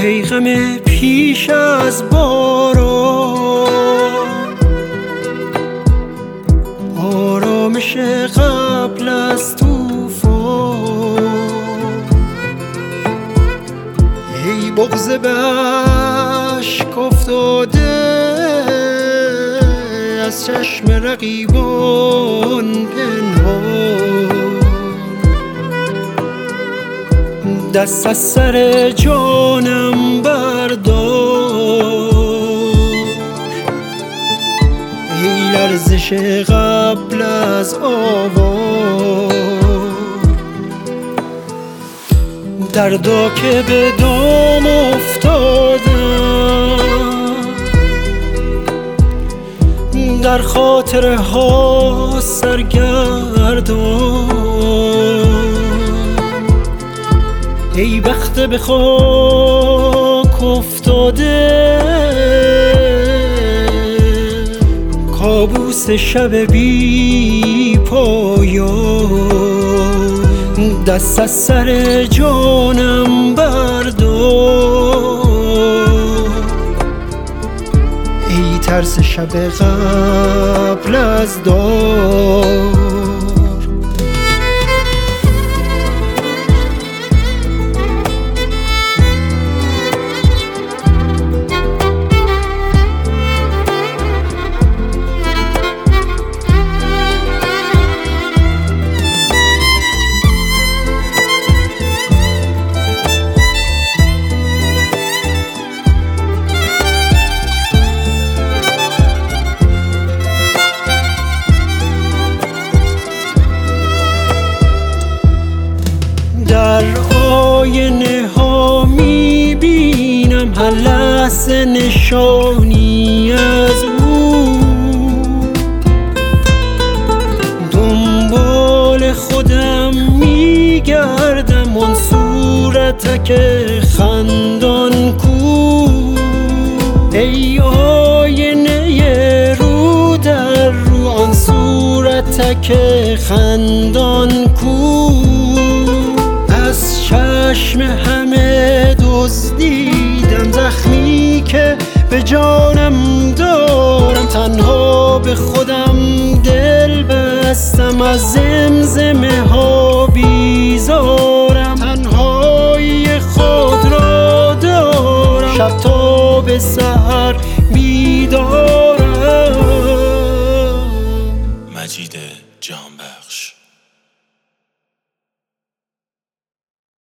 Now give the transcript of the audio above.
ای غم پیش از باران، آرامش قبل از طوفان. ای بغض به اشک افتاده از چشم رقیبان پنهان، دست از سر جانم بردار. ای لرزش قبل از آوار، دردا که به دام افتادم در خاطره ها سرگردان. ای بخت به خاک افتاده کابوس شب بی پایان، دست از سر جانم بردار. ای ترس شب قبل از دار. در آینه ها میبینم هر لحظه نشانی از او، دنبال خودم میگردم آن صورتک خندان کو. ای آینه رو در رو آن صورتک خندان کو. از چشم همه دزدیدم زخمی که به جانم دارم، تنها به خودم دل بستم از زمزمه ها بیزارم. تنهایی خود را دارم شب تا به سحر بیدارم. مجید جانبخش.